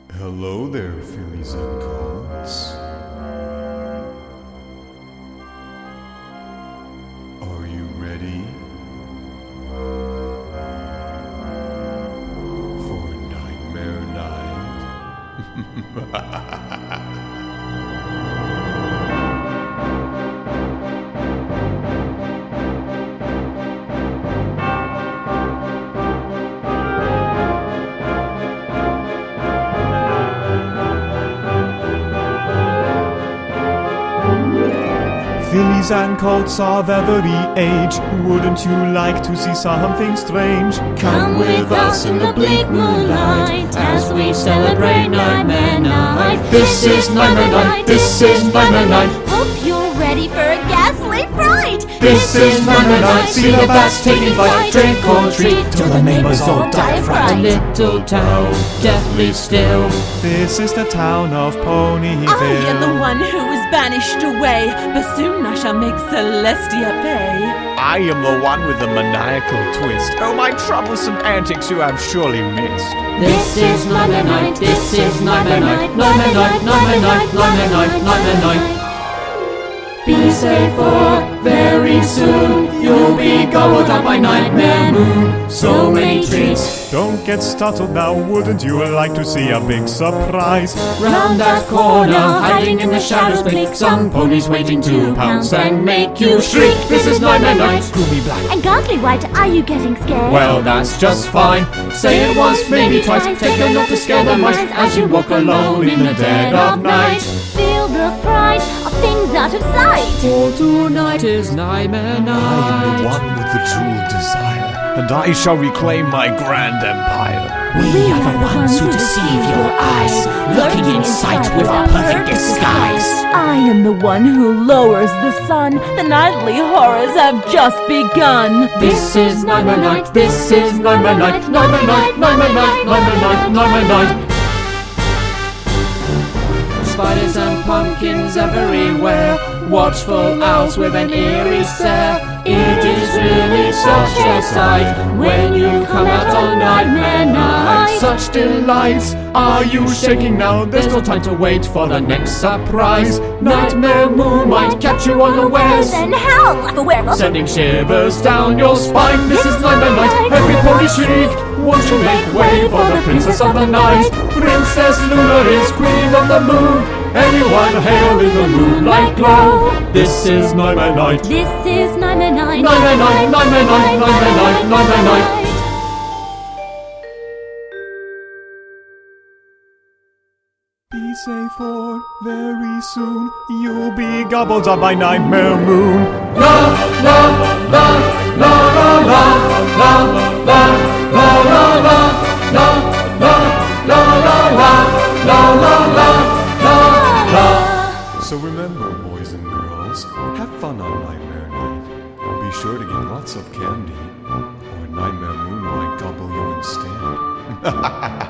Hello there, fillies and colts. Are you ready for Nightmare Night? Fillies and colts of every age, wouldn't you like to see something strange? Come with us in the bleak moonlight as we celebrate Nightmare Night. This is Nightmare Night, this is Nightmare Night. Hope you're ready for a ghastly fright. This is Nightmare Night, see the bats taking flight. Drink or treat till the neighbors all die of A fright. little town, deathly still. This is the town of Ponyville. I am the one who was banished away, but soon I shall make Celestia pay. I am the one with the maniacal twist. Oh, my troublesome antics you have surely missed. This is Nightmare Night, this is Nightmare Night, Nightmare Night, Nightmare Night, Nightmare Night, Nightmare Night. Be safe for very soon you'll be gobbled up by Nightmare Moon. So many treats Don't get startled now, wouldn't you like to see a big surprise? round that corner, hiding in the shadows, blink some ponies waiting to pounce and make you shriek. This is Nightmare Night. Gloomy black. And ghastly white, are you getting scared? Well, that's just fine. Say it once, maybe twice. Take care not to scare the mice as you walk alone in the dead of night. Feel the fright of things out of sight. For tonight is Nightmare I am the Night. one with the true desire, and I shall reclaim my grand empire. We are the ones who deceive your eyes, lurking in sight with our perfect disguise. I am the one who lowers the sun. The nightly horrors have just begun. This is Nightmare Night. This is Nightmare Night. Nightmare Night. Nightmare Night. Nightmare Night. Nightmare Night. Spiders and pumpkins everywhere, watchful owls with an eerie stare. It is really such a sight when you come out on Nightmare Night. Such delights! Are you shaking now? There's no time to wait for the next surprise. Nightmare Moon might catch you unawares, Then howl like a werewolf. Sending shivers down your spine. This is Nightmare Night. Every pony shriek. Won't you make way for the princess of the night? Princess Luna is queen of the moon. Anyone hail in the moonlight glow. This is Nightmare Night. This is Nightmare Night. Nightmare Night, Nightmare Night, Nightmare Night, Nightmare Night. Be safe for very soon you'll be gobbled up by Nightmare Moon. La la la la la la la la la la la la la la la la. So remember, boys and girls, have fun on Nightmare Night. Be sure to get lots of candy, or Nightmare Moon might gobble you instead.